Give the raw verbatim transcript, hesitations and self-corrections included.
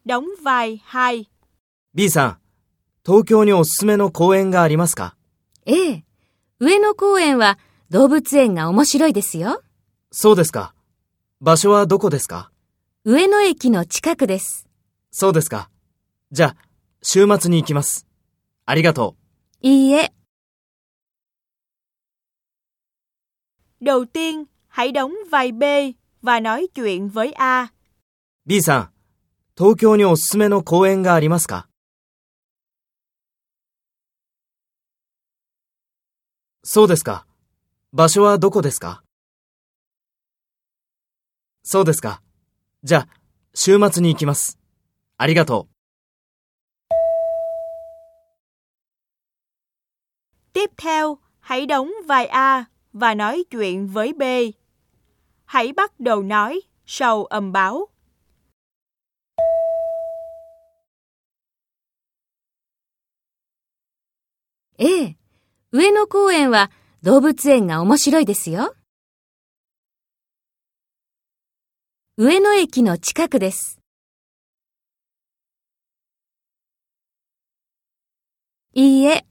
đóng vai hai. B さん、東京におすすめの公園がありますか？ ええ、上野公園は動物園が面白いですよ。 そうですか。場所はどこですか？ 上野駅の近くです。 そうですか。じゃあ、週末に行きます。ありがとう。いいえ。 Đầu tiên, hãy đóng vai B và nói chuyện với A. B さん、東京におすすめの公園がありますか？そうですか。場所はどこですか？そうですか。じゃあ、週末に行きます。ありがとう。 Tiếp theo, hãy đóng vai A và nói chuyện với B. Hãy bắt đầu nói sau âm báo. ええ、上野公園は動物園が面白いですよ。上野駅の近くです。いいえ。